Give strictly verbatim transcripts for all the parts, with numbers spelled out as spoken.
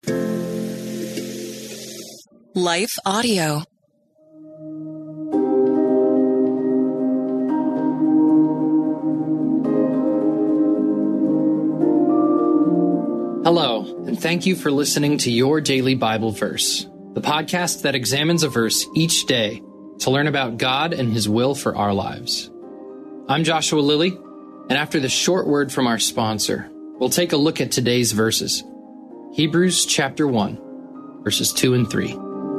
Life Audio. Hello, and thank you for listening to Your Daily Bible Verse, the podcast that examines a verse each day to learn about God and His will for our lives. I'm Joshua Lilly, and after the short word from our sponsor, we'll take a look at today's verses. Hebrews chapter one, verses two and three.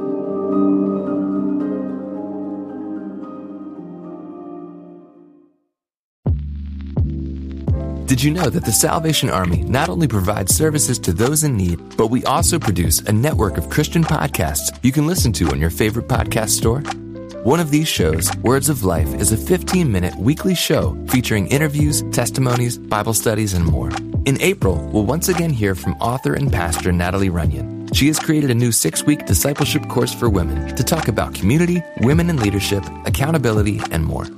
Did you know that the Salvation Army not only provides services to those in need, but we also produce a network of Christian podcasts you can listen to on your favorite podcast store? One of these shows, Words of Life, is a fifteen-minute weekly show featuring interviews, testimonies, Bible studies, and more. In April, we'll once again hear from author and pastor Natalie Runyon. She has created a new six-week discipleship course for women to talk about community, women in leadership, accountability, and more.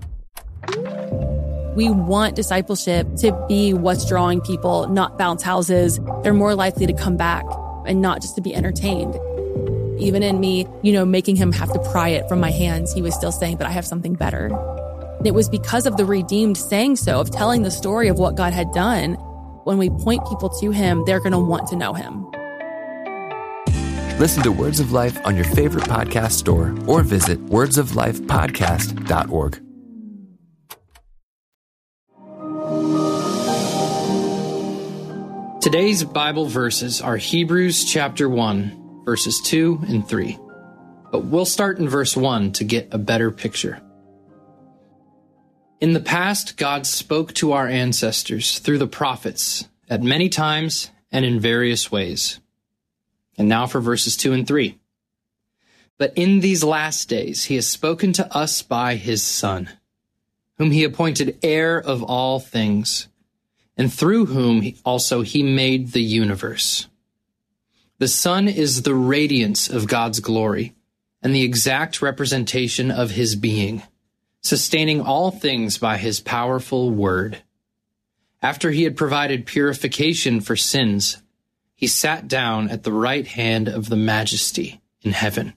We want discipleship to be what's drawing people, not bounce houses. They're more likely to come back and not just to be entertained. Even in me, you know, making him have to pry it from my hands, he was still saying, but I have something better. And it was because of the redeemed saying so, of telling the story of what God had done. When we point people to him, they're going to want to know him. Listen to Words of Life on your favorite podcast store or visit words of life podcast dot org. Today's Bible verses are Hebrews chapter one, verses two and three. But we'll start in verse one to get a better picture. In the past, God spoke to our ancestors through the prophets at many times and in various ways. And now for verses two and three. But in these last days, he has spoken to us by his Son, whom he appointed heir of all things, and through whom he also he made the universe. The Son is the radiance of God's glory and the exact representation of his being, sustaining all things by his powerful word. After he had provided purification for sins, he sat down at the right hand of the Majesty in heaven.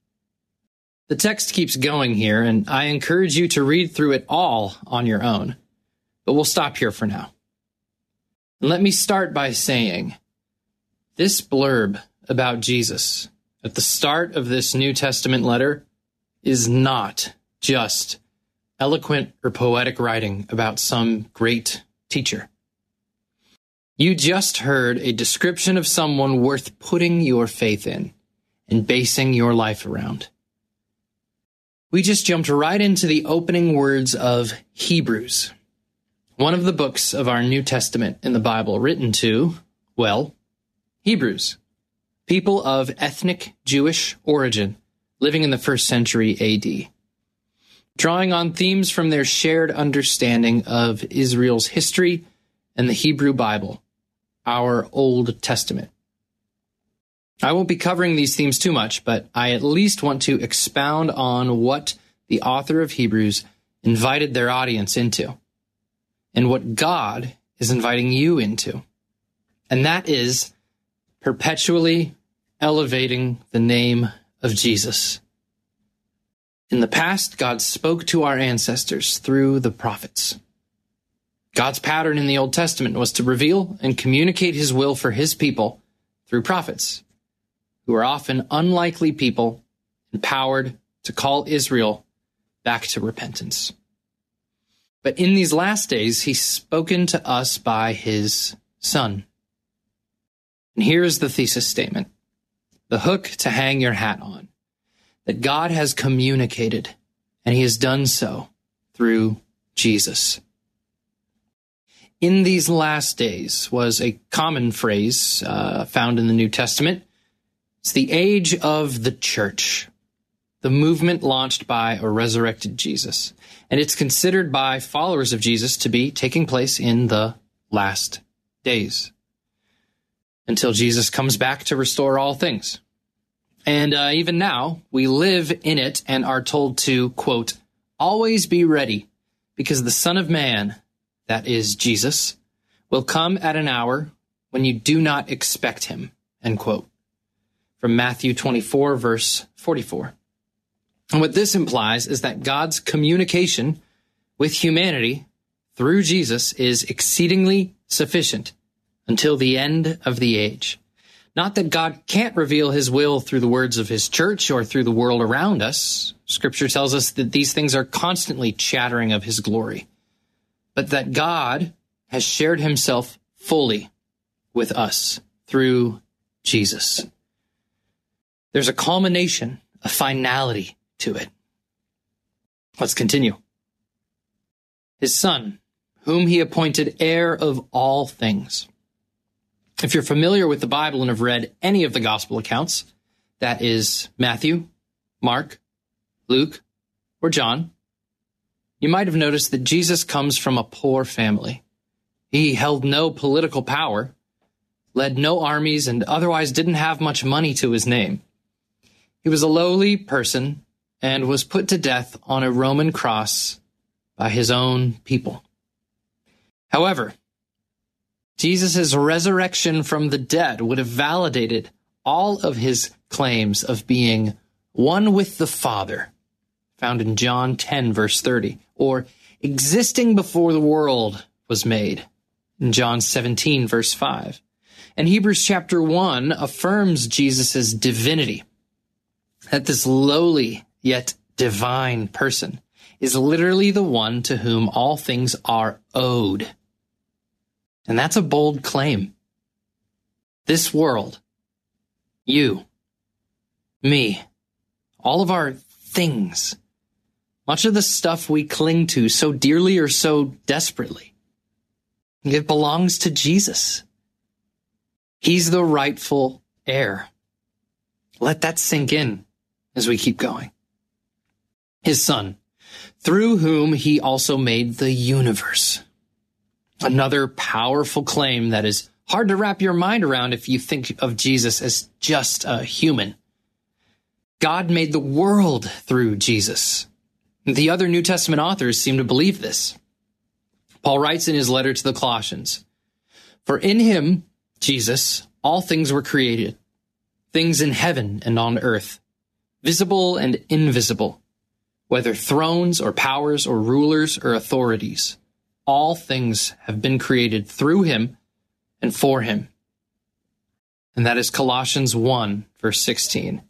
The text keeps going here, and I encourage you to read through it all on your own, but we'll stop here for now. Let me start by saying, this blurb about Jesus at the start of this New Testament letter is not just eloquent or poetic writing about some great teacher. You just heard a description of someone worth putting your faith in and basing your life around. We just jumped right into the opening words of Hebrews, one of the books of our New Testament in the Bible written to, well, Hebrews, people of ethnic Jewish origin living in the first century A D, drawing on themes from their shared understanding of Israel's history and the Hebrew Bible, our Old Testament. I won't be covering these themes too much, but I at least want to expound on what the author of Hebrews invited their audience into, and what God is inviting you into. And that is perpetually elevating the name of Jesus. In the past, God spoke to our ancestors through the prophets. God's pattern in the Old Testament was to reveal and communicate his will for his people through prophets, who are often unlikely people empowered to call Israel back to repentance. But in these last days, he's spoken to us by his Son. And here's the thesis statement, the hook to hang your hat on, that God has communicated, and he has done so through Jesus. In these last days was a common phrase uh, found in the New Testament. It's the age of the church, the movement launched by a resurrected Jesus. And it's considered by followers of Jesus to be taking place in the last days, until Jesus comes back to restore all things. And uh, even now, we live in it and are told to, quote, always be ready, because the Son of Man, that is Jesus, will come at an hour when you do not expect him, end quote. From Matthew twenty-four, verse forty-four. And what this implies is that God's communication with humanity through Jesus is exceedingly sufficient until the end of the age. Not that God can't reveal his will through the words of his church or through the world around us. Scripture tells us that these things are constantly chattering of his glory, but that God has shared himself fully with us through Jesus. There's a culmination, a finality to it. Let's continue. His Son, whom he appointed heir of all things. If you're familiar with the Bible and have read any of the gospel accounts, that is Matthew, Mark, Luke, or John, you might have noticed that Jesus comes from a poor family. He held no political power, led no armies, and otherwise didn't have much money to his name. He was a lowly person and was put to death on a Roman cross by his own people. However, Jesus' resurrection from the dead would have validated all of his claims of being one with the Father, found in John ten, verse thirty, or existing before the world was made, in John seventeen, verse five. And Hebrews chapter one affirms Jesus' divinity, that this lowly yet divine person is literally the one to whom all things are owed. And that's a bold claim. This world, you, me, all of our things, much of the stuff we cling to so dearly or so desperately, it belongs to Jesus. He's the rightful heir. Let that sink in as we keep going. His Son, through whom he also made the universe. Another powerful claim that is hard to wrap your mind around if you think of Jesus as just a human. God made the world through Jesus. The other New Testament authors seem to believe this. Paul writes in his letter to the Colossians, "For in him, Jesus, all things were created, things in heaven and on earth, visible and invisible, whether thrones or powers or rulers or authorities. All things have been created through him and for him." And that is Colossians one, verse sixteen.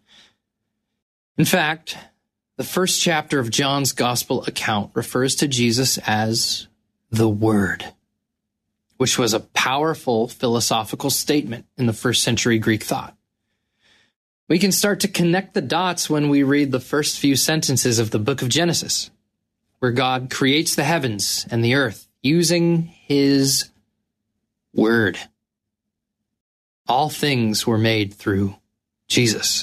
In fact, the first chapter of John's gospel account refers to Jesus as the Word, which was a powerful philosophical statement in the first century Greek thought. We can start to connect the dots when we read the first few sentences of the book of Genesis, where God creates the heavens and the earth using his word. All things were made through Jesus.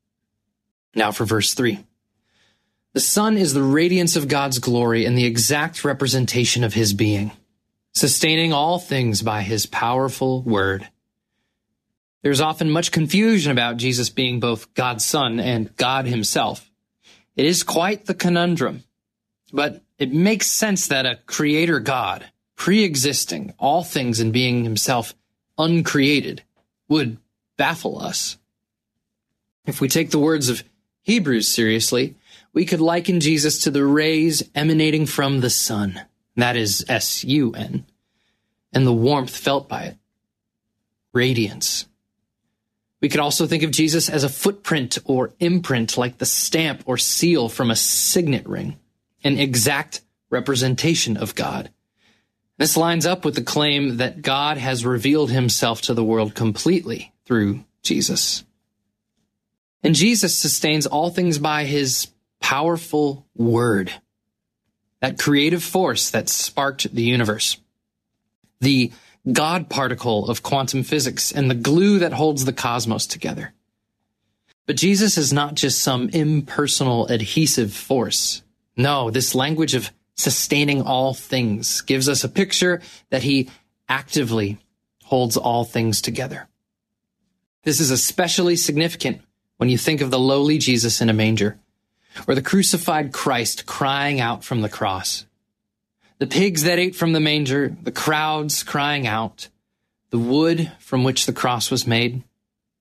Now for verse three. The Son is the radiance of God's glory and the exact representation of his being, sustaining all things by his powerful word. There's often much confusion about Jesus being both God's Son and God himself. It is quite the conundrum, but it makes sense that a creator God, pre-existing all things and being himself uncreated, would baffle us. If we take the words of Hebrews seriously, we could liken Jesus to the rays emanating from the sun, that is S U N, and the warmth felt by it, radiance. We could also think of Jesus as a footprint or imprint, like the stamp or seal from a signet ring, an exact representation of God. This lines up with the claim that God has revealed himself to the world completely through Jesus. And Jesus sustains all things by his powerful word, that creative force that sparked the universe, the God particle of quantum physics, and the glue that holds the cosmos together. But Jesus is not just some impersonal adhesive force. No, this language of sustaining all things gives us a picture that he actively holds all things together. This is especially significant when you think of the lowly Jesus in a manger, or the crucified Christ crying out from the cross. The pigs that ate from the manger, the crowds crying out, the wood from which the cross was made.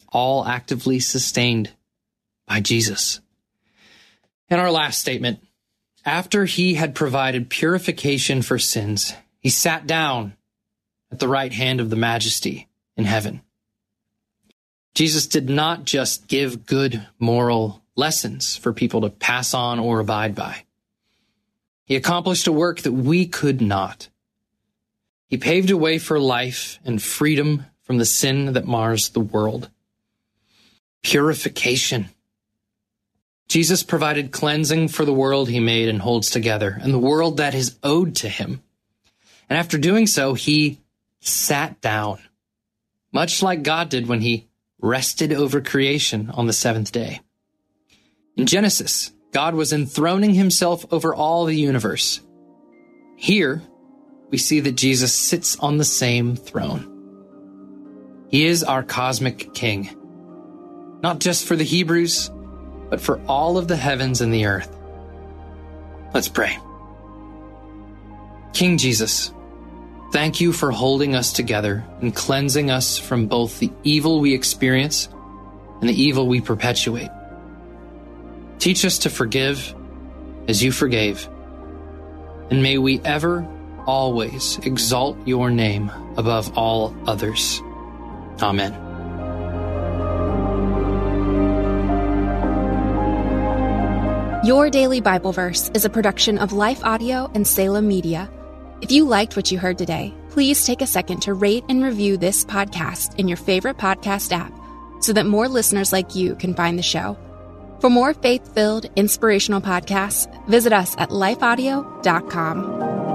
all actively sustained by Jesus. And our last statement, after he had provided purification for sins, he sat down at the right hand of the Majesty in heaven. Jesus did not just give good moral lessons for people to pass on or abide by. He accomplished a work that we could not. He paved a way for life and freedom from the sin that mars the world. Purification. Jesus provided cleansing for the world he made and holds together, and the world that is owed to him. And after doing so, he sat down, much like God did when he rested over creation on the seventh day. In Genesis, God was enthroning himself over all the universe. Here, we see that Jesus sits on the same throne. He is our cosmic king, not just for the Hebrews, but for all of the heavens and the earth. Let's pray. King Jesus, thank you for holding us together and cleansing us from both the evil we experience and the evil we perpetuate. Teach us to forgive as you forgave, and may we ever, always exalt your name above all others. Amen. Your Daily Bible Verse is a production of Life Audio and Salem Media. If you liked what you heard today, please take a second to rate and review this podcast in your favorite podcast app so that more listeners like you can find the show. For more faith-filled, inspirational podcasts, visit us at life audio dot com.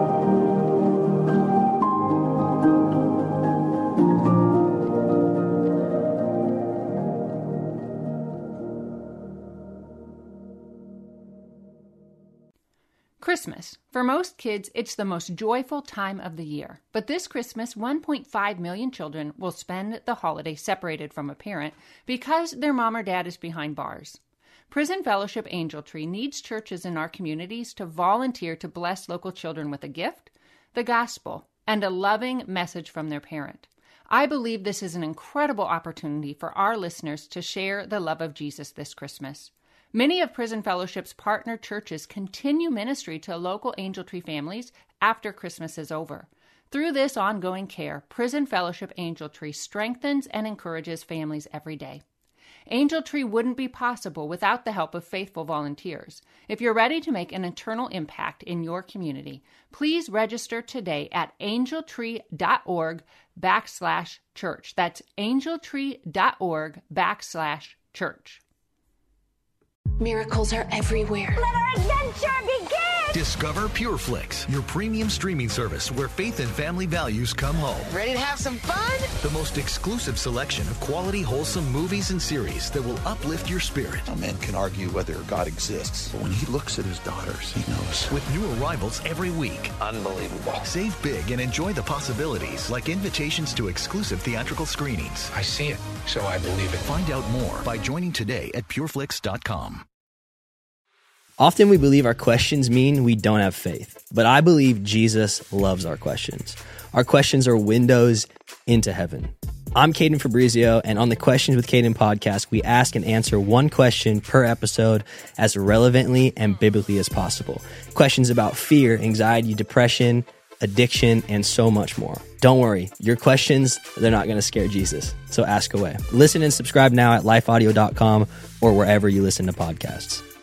Christmas. For most kids, it's the most joyful time of the year. But this Christmas, one point five million children will spend the holiday separated from a parent because their mom or dad is behind bars. Prison Fellowship Angel Tree needs churches in our communities to volunteer to bless local children with a gift, the gospel, and a loving message from their parent. I believe this is an incredible opportunity for our listeners to share the love of Jesus this Christmas. Many of Prison Fellowship's partner churches continue ministry to local Angel Tree families after Christmas is over. Through this ongoing care, Prison Fellowship Angel Tree strengthens and encourages families every day. Angel Tree wouldn't be possible without the help of faithful volunteers. If you're ready to make an eternal impact in your community, please register today at angeltree.org backslash church. That's angeltree.org backslash church. Miracles are everywhere. Let our adventure begin! Discover PureFlix, your premium streaming service where faith and family values come home. Ready to have some fun? The most exclusive selection of quality, wholesome movies and series that will uplift your spirit. A man can argue whether God exists, but when he looks at his daughters, he knows. With new arrivals every week. Unbelievable. Save big and enjoy the possibilities, like invitations to exclusive theatrical screenings. I see it, so I believe it. Find out more by joining today at pureflix dot com. Often we believe our questions mean we don't have faith, but I believe Jesus loves our questions. Our questions are windows into heaven. I'm Caden Fabrizio, and on the Questions with Caden podcast, we ask and answer one question per episode as relevantly and biblically as possible. Questions about fear, anxiety, depression, addiction, and so much more. Don't worry, your questions, they're not going to scare Jesus, so ask away. Listen and subscribe now at life audio dot com or wherever you listen to podcasts.